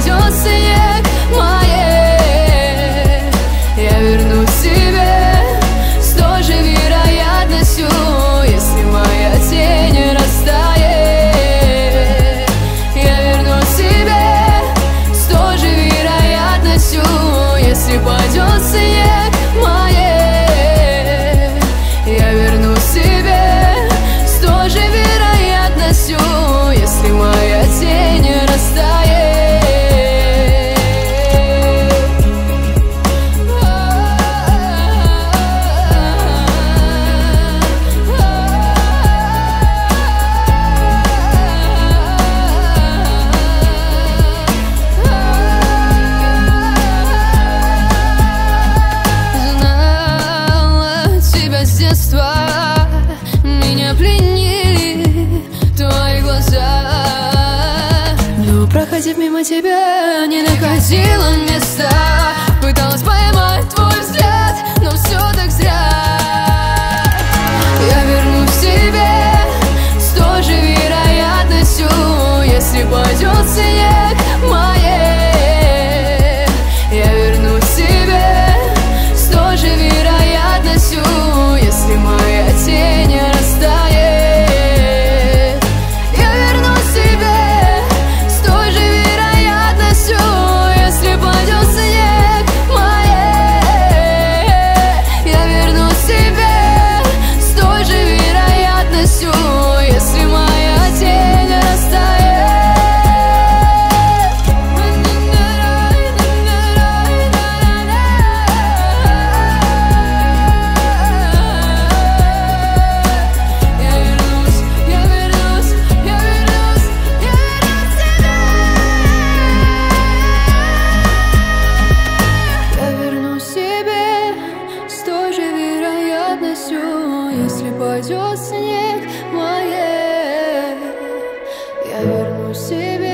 пойдет снег моей, я верну себе с той же вероятностью, если моя тень растает. Я верну себе с той же вероятностью, если пойдет снег моей, я верну себе с той же вероятностью, если моя тень растает. Меня пленили твои глаза, но проходив мимо тебя, не находила места. Пыталась поймать твой взгляд, но все так зря. Я верну себе с той же вероятностью, если пойдет снег моей. Я верну себе с той же вероятностью, если моя тень растает. Я верну себе с той же вероятностью, если пойдет снег моей. Я верну себе с той же вероятностью, если моя тень растает. Если пойдет снег моей, я верну себе.